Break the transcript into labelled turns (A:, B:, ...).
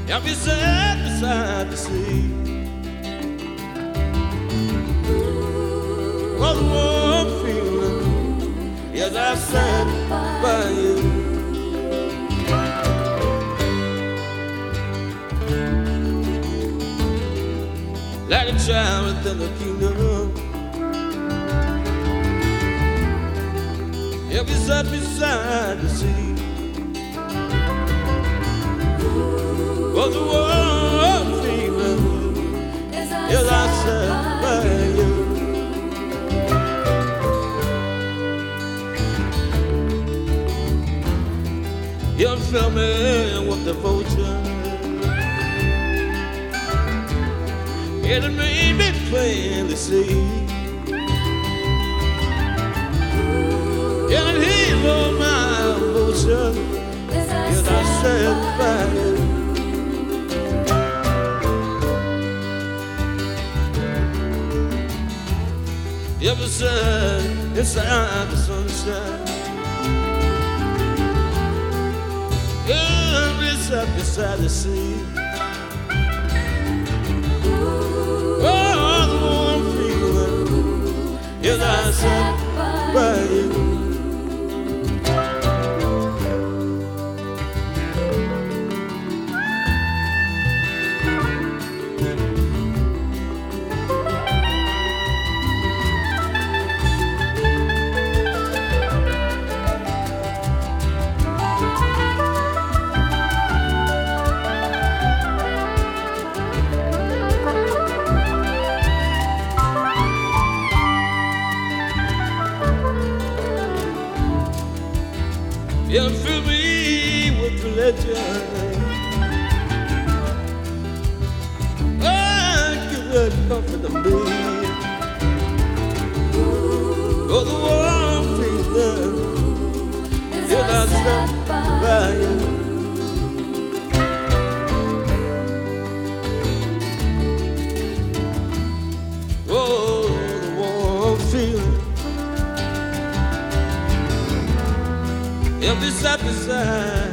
A: I'll be sad beside the sea. Oh, the warm feeling, yes, I stand by you. Like a child within the kingdom, I'll be sad beside the sea. Oh, the warm feeling, yes, I stand by you. You fill me with devotion, and it made me plainly see, and it healed all my emotion, yes, I stand by you. Every sun inside the sunshine, every sun beside the sea. Oh, the warm feeling, yes, I sat by you. You fill me with religion, oh, good comfort to me. Oh, the warm feeling, yes, I stand by you. Oh, the warm feeling, you'll be side by side.